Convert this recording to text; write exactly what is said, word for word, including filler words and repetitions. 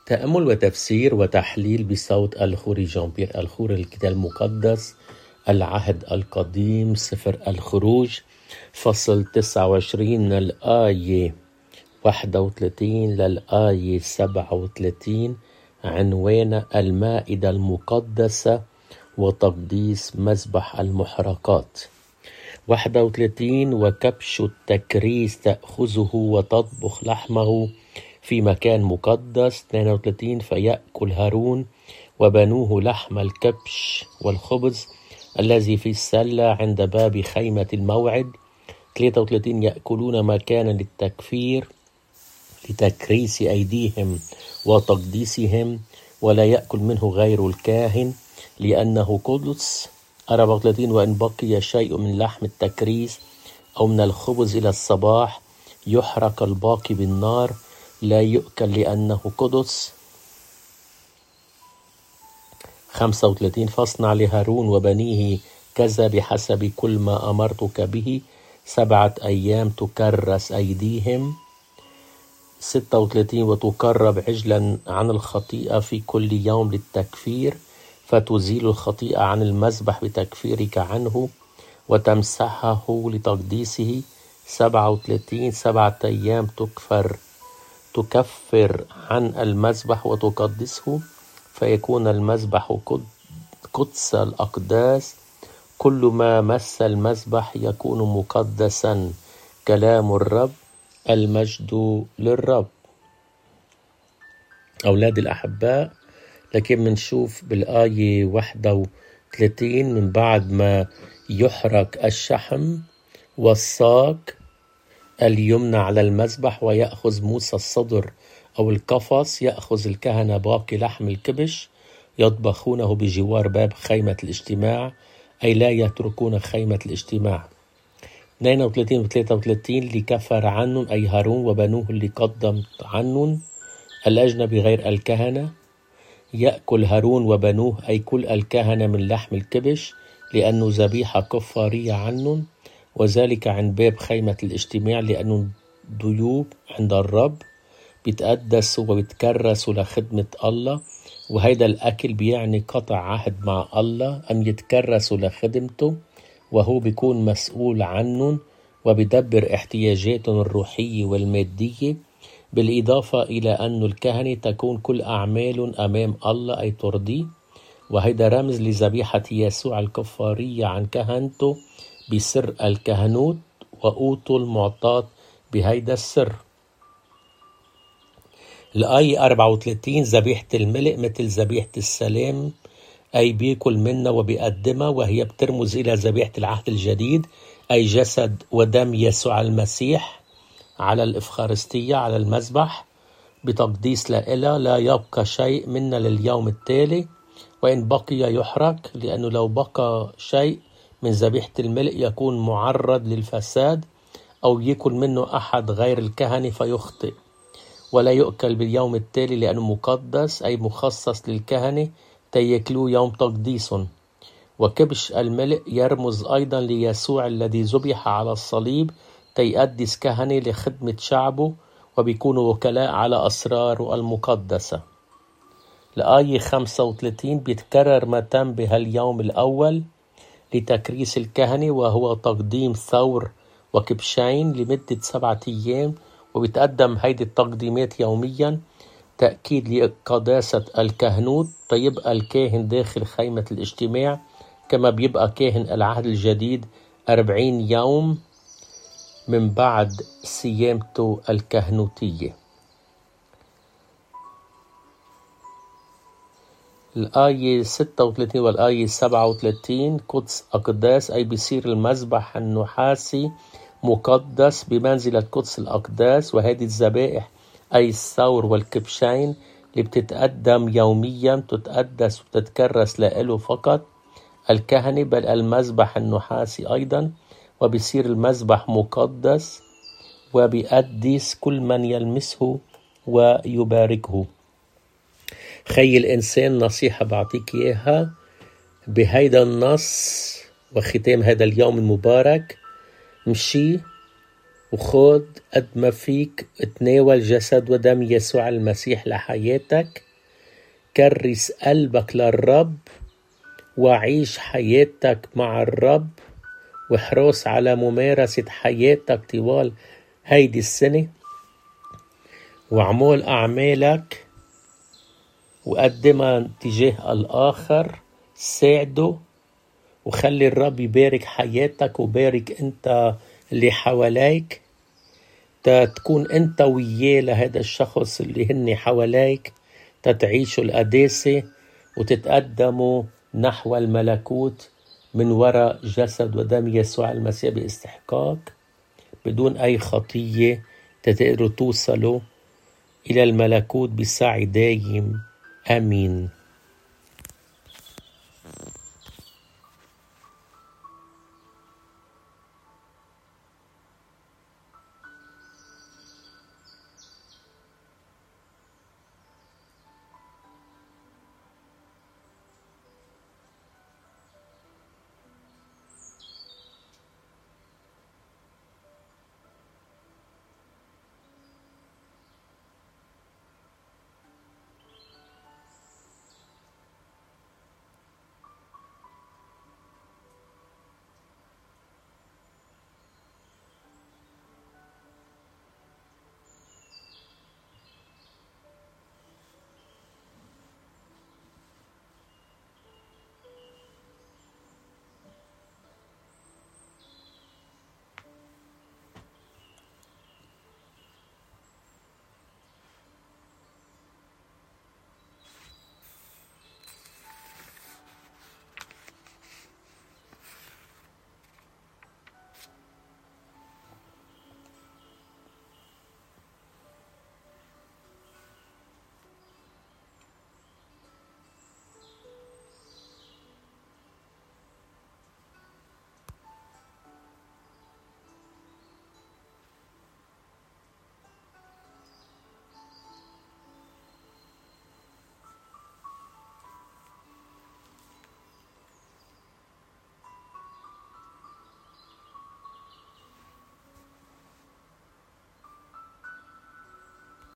تأمل وتفسير وتحليل بصوت الخوري جان بيير الخوري الكتاب المقدس العهد القديم سفر الخروج فصل تسعة وعشرين من الآية واحد وثلاثين للآية سبعة وثلاثين عنوان المائدة المقدسة وتقديس مذبح المحرقات. واحد وثلاثين وكبش التكريس تأخذه وتطبخ لحمه في مكان مقدس. اثنين وثلاثين فيأكل هارون وبنوه لحم الكبش والخبز الذي في السلة عند باب خيمة الموعد. ثلاثة وثلاثين يأكلون مكانا للتكفير لتكريس أيديهم وتقديسهم ولا يأكل منه غير الكاهن لأنه قدس. أربعة وثلاثين وإن بقي شيء من لحم التكريس أو من الخبز إلى الصباح يحرق الباقي بالنار لا يؤكل لأنه قدس. خمسة وثلاثين فاصنع لهارون وبنيه كذا بحسب كل ما أمرتك به سبعة أيام تكرس أيديهم. ستة وثلاثين وتقرب عجلا عن الخطيئة في كل يوم للتكفير فتزيل الخطيئة عن المذبح بتكفيرك عنه وتمسحه لتقديسه. سبعة وثلاثين سبعة أيام تكفر تكفر عن المذبح وتقدسه فيكون المذبح قدس الأقداس. كل ما مس المذبح يكون مقدسا. كلام الرب المجد للرب. أولاد الأحباء، لكن منشوف بالآية واحد وثلاثين من بعد ما يحرق الشحم والساق اليمنى على المذبح ويأخذ موسى الصدر أو القفص يأخذ الكهنة باقي لحم الكبش يطبخونه بجوار باب خيمة الاجتماع أي لا يتركون خيمة الاجتماع. اثنين وثلاثين و ثلاثة وثلاثين اللي كفر عنهم أي هارون وبنوه اللي قدم عنهم الأجنبي غير الكهنة. يأكل هارون وبنوه أي كل الكهنة من لحم الكبش لأنه ذبيحة كفارية عنهم وذلك عند باب خيمة الاجتماع لأنه ضيوف عند الرب بيتقدسوا وبيتكرسوا لخدمة الله وهيدا الأكل بيعني قطع عهد مع الله أن يتكرسوا لخدمته وهو بيكون مسؤول عنهم وبيدبر احتياجاتهم الروحية والمادية بالإضافة إلى أن الكهنة تكون كل أعمالهم أمام الله أي ترضيه وهيدا رمز لذبيحة يسوع الكفارية عن كهنته بسر الكهنوت وأوتوا المعطاة بهيدا السر. الآية أربعة وثلاثين ذبيحة الملء مثل ذبيحة السلام أي بيكل منا وبيقدمها وهي بترمز إلى ذبيحة العهد الجديد أي جسد ودم يسوع المسيح على الإفخارستية على المذبح بتقديس لإلها لا يبقى شيء منا لليوم التالي وإن بقي يحرق لأنه لو بقى شيء من ذبيحة الملء يكون معرض للفساد أو يأكل منه أحد غير الكهنة فيخطئ ولا يؤكل باليوم التالي لأنه مقدس أي مخصص للكهنة تيأكلوه يوم تقديسهم. وكبش الملء يرمز أيضا ليسوع الذي ذبح على الصليب تيقدس كهنة لخدمة شعبه وبيكونوا وكلاء على أسراره المقدسة. الآية خمسة وثلاثين بيتكرر ما تم بهاليوم الأول لتكريس الكهنة وهو تقديم ثور وكبشين لمدة سبعة أيام وبيتقدم هيدي التقديمات يوميا تأكيد لقداسة الكهنوت تيبقى الكاهن داخل خيمة الاجتماع كما بيبقى كاهن العهد الجديد أربعين يوم من بعد صيامته الكهنوتية. الآية ستة وثلاثين والآية سبعة وثلاثين قدس أقداس أي بيصير المذبح النحاسي مقدس بمنزلة قدس الأقداس وهذه الذبائح أي الثور والكبشين اللي بتتقدم يوميا تتقدس وتتكرس لإله فقط الكهنة بل المذبح النحاسي أيضا وبيصير المذبح مقدس وبيقدس كل من يلمسه ويباركه. خي الإنسان نصيحة بعطيك إياها بهيدا النص وختام هذا اليوم المبارك. مشي وخد قد ما فيك تناول جسد ودم يسوع المسيح لحياتك. كرس قلبك للرب وعيش حياتك مع الرب، واحرص على ممارسة حياتك طوال هيدي السنة، وعمول أعمالك وقدمها تجاه الآخر، ساعده وخلي الرب يبارك حياتك وبارك انت اللي حواليك، تكون انت وياه لهذا الشخص اللي هن حواليك، تتعيشوا القداسة وتتقدموا نحو الملكوت من وراء جسد ودم يسوع المسيح باستحقاق بدون أي خطية، تقدروا توصلوا إلى الملكوت بسعي دايم. آمين.